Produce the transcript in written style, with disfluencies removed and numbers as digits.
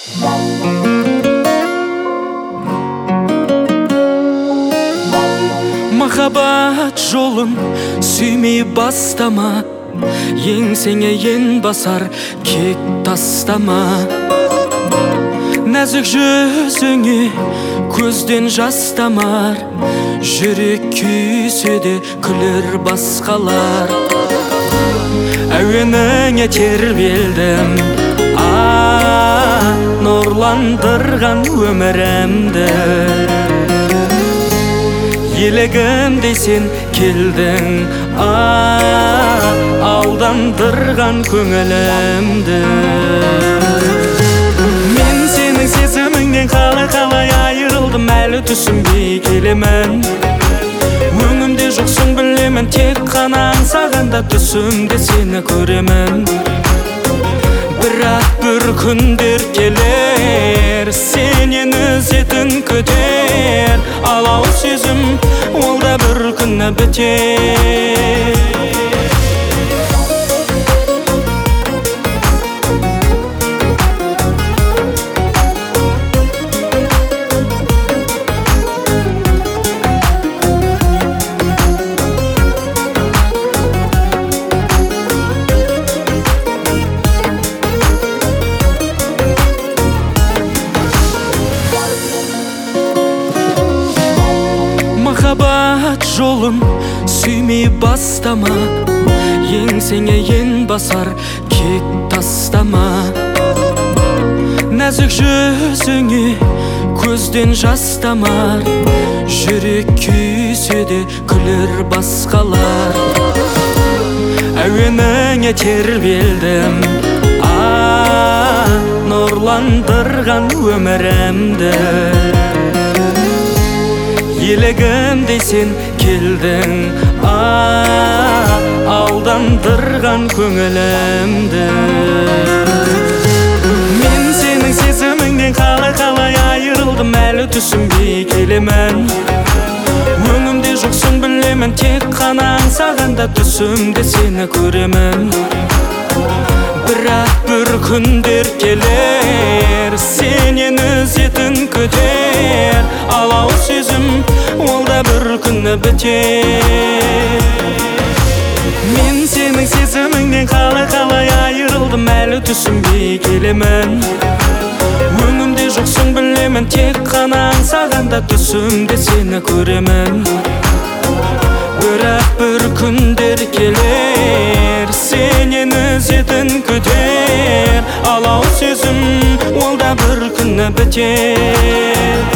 Махаббат жолын сүймей бастама, еңсеңе ен басар кек тастама. Нәзік жүзіңе көзден жас тамар, жүрек күйсе де күлер басқалар. Әуеніңе тербелдім, нұрландырған өмірімді. Елігімдей сен келдің, алдандырған көңілімді. Мен сенің сезіміңнен қалай айырылдым, әлі түсінбей келемін. Өңімде жоқсың білемін, тек қана аңсағанда түсімде сені көремін. Бірақ бір күндер келер, сенен ізетін күтер. Алау сезім, ол да бір күні бітер. Махаббат жолын сүймей бастама, еңсеңе ен басар кек тастама. Нәзік жүзіңе көзден жас тамар, жүрек күйсе де күлер басқалар. Әуеніңе тербелдім, нұрландырған өмірімді. Елігімдей сен келдің, алдандырған көңілімді. Мен сенің сезіміңнен қалай айырылдым, әлі түсінбей келемін. Өңімде жоқсың білемін, тек қана аңсағанда түсімде сені көремін. Бірақ бір күндер келер, сенен ізетін күтер. Алау сезім, ол да бір күні бітер. Мен сенің сезіміңнен қалай айырылдым, әлі түсінбей келемін. Өңімде жоқсың білемін, тек қана аңсағанда түсімде сені көремін. Бірақ бір күндер келер, сенен ізетін күтер. Алау сезім, ол да бір күні бітер.